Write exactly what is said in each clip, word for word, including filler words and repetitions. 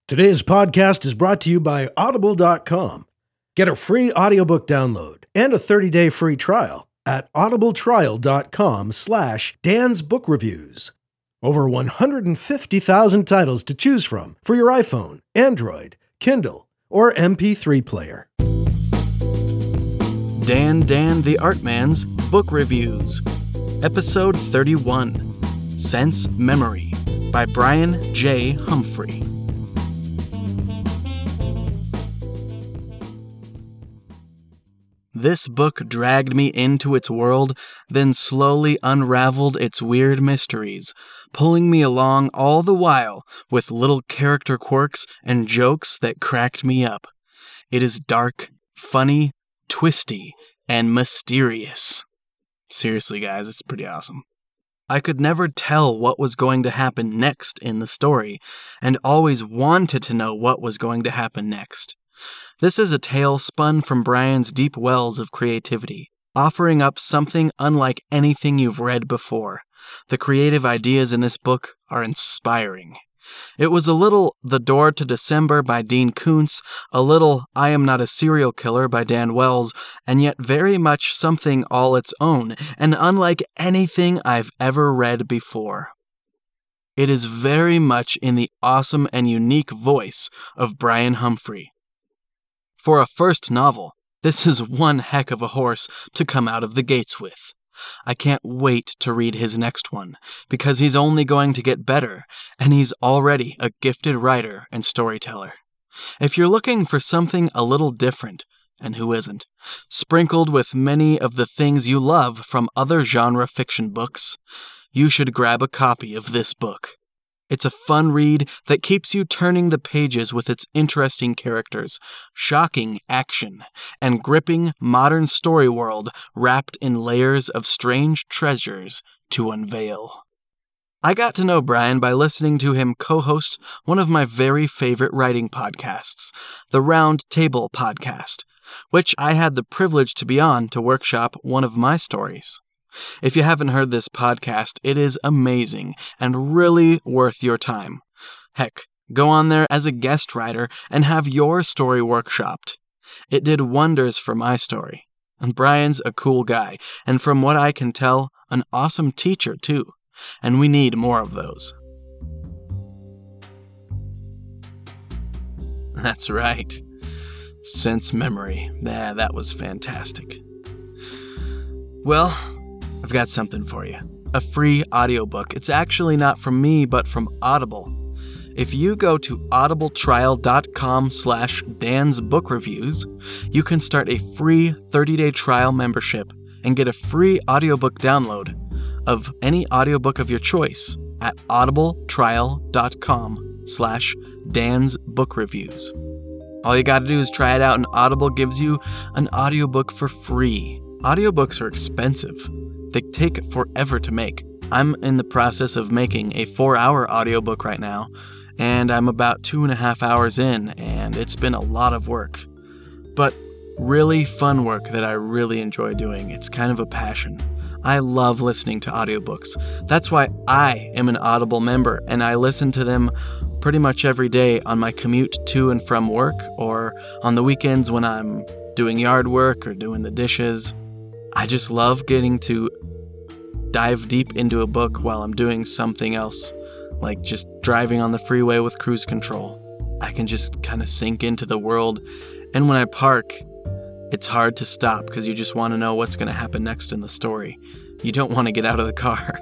Today's podcast is brought to you by Audible dot com. Get a free audiobook download and a thirty-day free trial at audibletrial.com slash Dan's Book Reviews. Over one hundred fifty thousand titles to choose from for your iPhone, Android, Kindle, or M P three player. Dan Dan the Artman's Book Reviews. Episode thirty-one, Sense Memory, by Brian J. Humphrey. This book dragged me into its world, then slowly unraveled its weird mysteries, pulling me along all the while with little character quirks and jokes that cracked me up. It is dark, funny, twisty, and mysterious. Seriously, guys, it's pretty awesome. I could never tell what was going to happen next in the story, and always wanted to know what was going to happen next. This is a tale spun from Brian's deep wells of creativity, offering up something unlike anything you've read before. The creative ideas in this book are inspiring. It was a little The Door to December by Dean Koontz, a little I Am Not a Serial Killer by Dan Wells, and yet very much something all its own, and unlike anything I've ever read before. It is very much in the awesome and unique voice of Brian Humphrey. For a first novel, this is one heck of a horse to come out of the gates with. I can't wait to read his next one, because he's only going to get better, and he's already a gifted writer and storyteller. If you're looking for something a little different, and who isn't, sprinkled with many of the things you love from other genre fiction books, you should grab a copy of this book. It's a fun read that keeps you turning the pages with its interesting characters, shocking action, and gripping modern story world wrapped in layers of strange treasures to unveil. I got to know Brian by listening to him co-host one of my very favorite writing podcasts, the Round Table Podcast, which I had the privilege to be on to workshop one of my stories. If you haven't heard this podcast, it is amazing and really worth your time. Heck, go on there as a guest writer and have your story workshopped. It did wonders for my story. And Brian's a cool guy, and from what I can tell, an awesome teacher too. And we need more of those. That's right. Sense Memory. Yeah, that was fantastic. Well, I've got something for you. A free audiobook. It's actually not from me, but from Audible. If you go to audibletrial.com slash Dan's Book Reviews, you can start a free thirty-day trial membership and get a free audiobook download of any audiobook of your choice at audibletrial.com slash Dan's Book Reviews. All you gotta do is try it out, and Audible gives you an audiobook for free. Audiobooks are expensive. They take forever to make. I'm in the process of making a four-hour audiobook right now, and I'm about two and a half hours in, and it's been a lot of work. But really fun work that I really enjoy doing. It's kind of a passion. I love listening to audiobooks. That's why I am an Audible member, and I listen to them pretty much every day on my commute to and from work, or on the weekends when I'm doing yard work or doing the dishes. I just love getting to dive deep into a book while I'm doing something else, like just driving on the freeway with cruise control. I can just kind of sink into the world, and when I park, it's hard to stop because you just want to know what's going to happen next in the story. You don't want to get out of the car.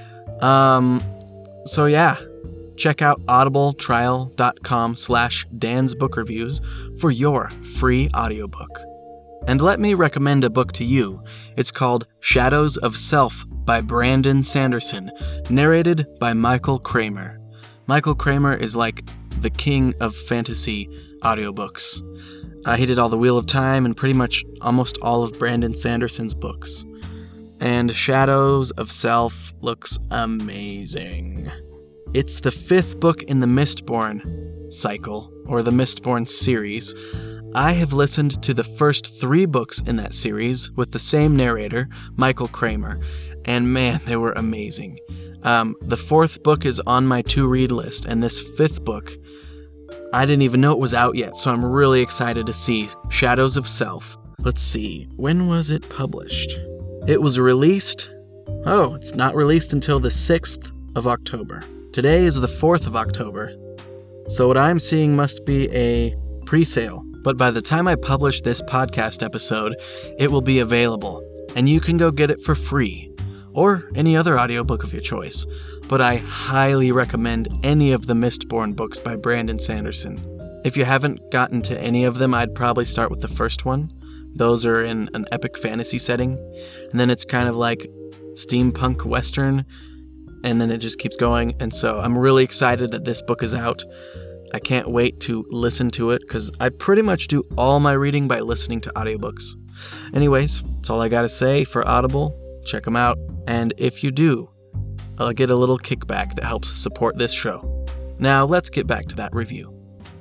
um, so yeah, check out audibletrial.com slash Dan's Book Reviews for your free audiobook. And let me recommend a book to you. It's called Shadows of Self by Brandon Sanderson, narrated by Michael Kramer. Michael Kramer is like the king of fantasy audiobooks. Uh, he did all the Wheel of Time and pretty much almost all of Brandon Sanderson's books. And Shadows of Self looks amazing. It's the fifth book in the Mistborn cycle, or the Mistborn series. I have listened to the first three books in that series with the same narrator, Michael Kramer, and man, they were amazing. Um, the fourth book is on my to-read list, and this fifth book, I didn't even know it was out yet, so I'm really excited to see Shadows of Self. Let's see, when was it published? It was released... Oh, it's not released until the sixth of October. Today is the fourth of October. So what I'm seeing must be a pre-sale. But by the time I publish this podcast episode, it will be available. And you can go get it for free. Or any other audiobook of your choice. But I highly recommend any of the Mistborn books by Brandon Sanderson. If you haven't gotten to any of them, I'd probably start with the first one. Those are in an epic fantasy setting. And then it's kind of like steampunk western, and then it just keeps going. And so I'm really excited that this book is out. I can't wait to listen to it, because I pretty much do all my reading by listening to audiobooks. Anyways, that's all I gotta say for Audible. Check them out, and if you do, I'll get a little kickback that helps support this show. Now let's get back to that review.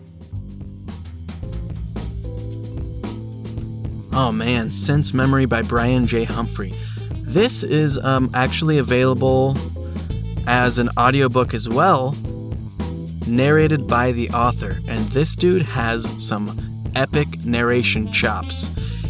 Oh man, Sense Memory by Brian J. Humphrey. This is um, actually available as an audiobook as well, narrated by the author. And this dude has some epic narration chops.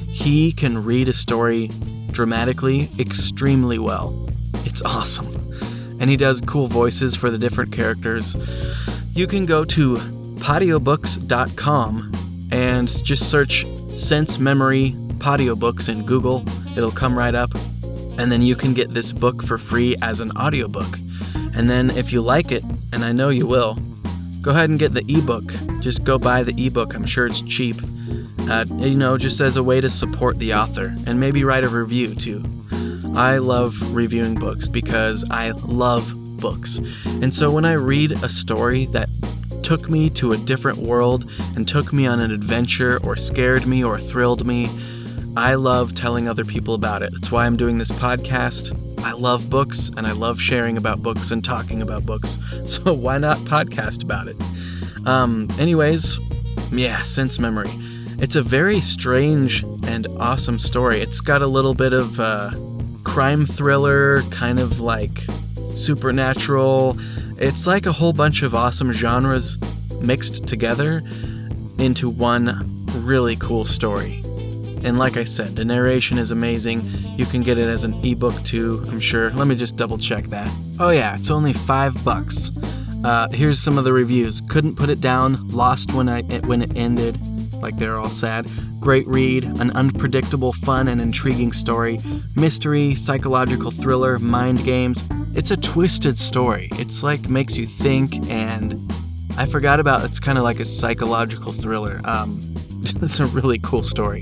He can read a story dramatically extremely well. It's awesome. And he does cool voices for the different characters. You can go to podiobooks dot com and just search Sense Memory Podiobooks in Google. It'll come right up. And then you can get this book for free as an audiobook. And then if you like it, and I know you will, go ahead and get the ebook. Just go buy the ebook. I'm sure it's cheap. Uh, you know, just as a way to support the author. And maybe write a review too. I love reviewing books because I love books. And so when I read a story that took me to a different world and took me on an adventure or scared me or thrilled me, I love telling other people about it. That's why I'm doing this podcast. I love books, and I love sharing about books and talking about books. So why not podcast about it? Um, anyways, yeah, Sense Memory. It's a very strange and awesome story. It's got a little bit of uh, crime thriller, kind of like supernatural. It's like a whole bunch of awesome genres mixed together into one really cool story. And like I said, the narration is amazing. You can get it as an ebook too, I'm sure. Let me just double check that. Oh yeah, it's only five bucks. Uh, here's some of the reviews. Couldn't put it down. Lost when I when it ended. Like they're all sad. Great read. An unpredictable, fun, and intriguing story. Mystery, psychological thriller, mind games. It's a twisted story. It's like makes you think, and I forgot about it's kind of like a psychological thriller. Um, it's a really cool story.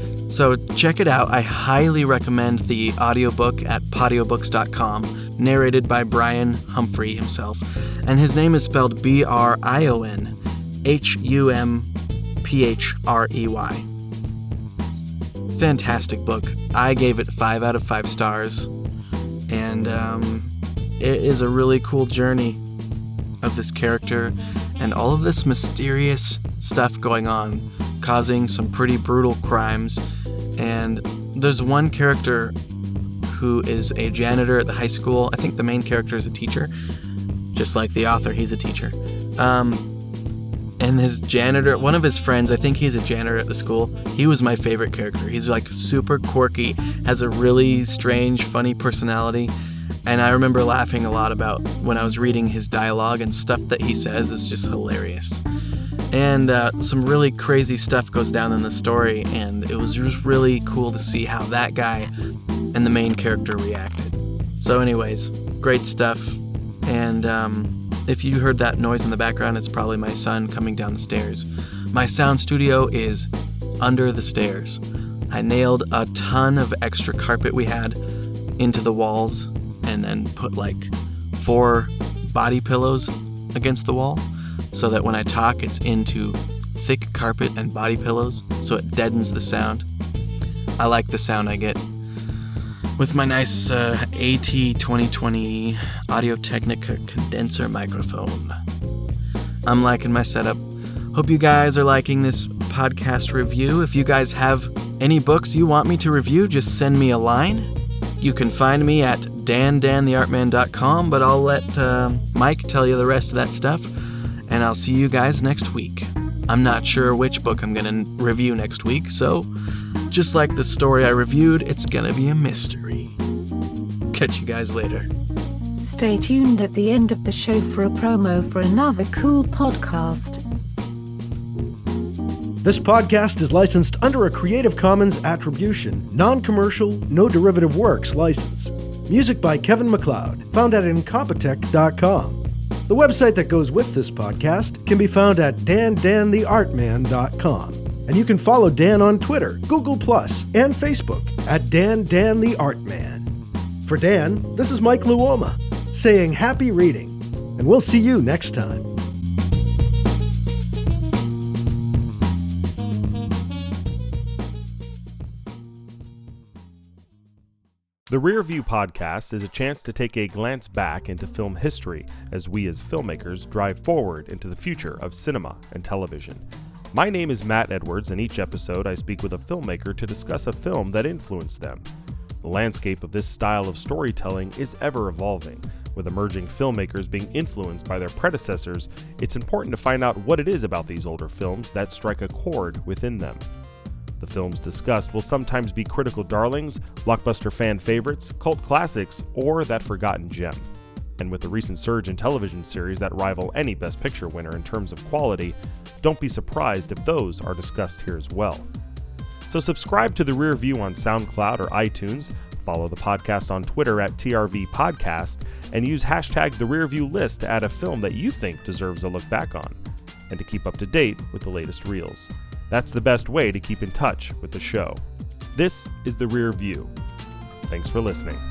So check it out. I highly recommend the audiobook at podiobooks dot com, narrated by Brian Humphrey himself. And his name is spelled B R I O N H U M P H R E Y. Fantastic book. I gave it five out of five stars. And um, it is a really cool journey of this character and all of this mysterious stuff going on, causing some pretty brutal crimes. And there's one character who is a janitor at the high school. I think the main character is a teacher. Just like the author, he's a teacher. Um, and his janitor, one of his friends, I think he's a janitor at the school. He was my favorite character. He's like super quirky, has a really strange, funny personality. And I remember laughing a lot about when I was reading his dialogue, and stuff that he says is just hilarious. And uh, some really crazy stuff goes down in the story, and it was just really cool to see how that guy and the main character reacted. So anyways, great stuff. And um, if you heard that noise in the background, it's probably my son coming down the stairs. My sound studio is under the stairs. I nailed a ton of extra carpet we had into the walls, and then put like four body pillows against the wall, so that when I talk, it's into thick carpet and body pillows, so it deadens the sound. I like the sound I get with my nice uh, AT twenty twenty Audio-Technica condenser microphone. I'm liking my setup. Hope you guys are liking this podcast review. If you guys have any books you want me to review, just send me a line. You can find me at dan dan the art man dot com, but I'll let uh, Mike tell you the rest of that stuff. And and I'll see you guys next week. I'm not sure which book I'm going to review next week, so just like the story I reviewed, it's going to be a mystery. Catch you guys later. Stay tuned at the end of the show for a promo for another cool podcast. This podcast is licensed under a Creative Commons Attribution, Non-Commercial, No Derivative Works license. Music by Kevin MacLeod, found at Incompetech dot com. The website that goes with this podcast can be found at Dan Dan The Art Man dot com. And you can follow Dan on Twitter, Google Plus, and Facebook at Dan Dan The Art Man. For Dan, this is Mike Luoma, saying happy reading, and we'll see you next time. The Rear View Podcast is a chance to take a glance back into film history as we as filmmakers drive forward into the future of cinema and television. My name is Matt Edwards, and each episode I speak with a filmmaker to discuss a film that influenced them. The landscape of this style of storytelling is ever evolving. With emerging filmmakers being influenced by their predecessors, it's important to find out what it is about these older films that strike a chord within them. The films discussed will sometimes be critical darlings, blockbuster fan favorites, cult classics, or that forgotten gem. And with the recent surge in television series that rival any Best Picture winner in terms of quality, don't be surprised if those are discussed here as well. So subscribe to The Rear View on SoundCloud or iTunes, follow the podcast on Twitter at T R V Podcast, and use hashtag The Rear View List to add a film that you think deserves a look back on, and to keep up to date with the latest reels. That's the best way to keep in touch with the show. This is The Rear View. Thanks for listening.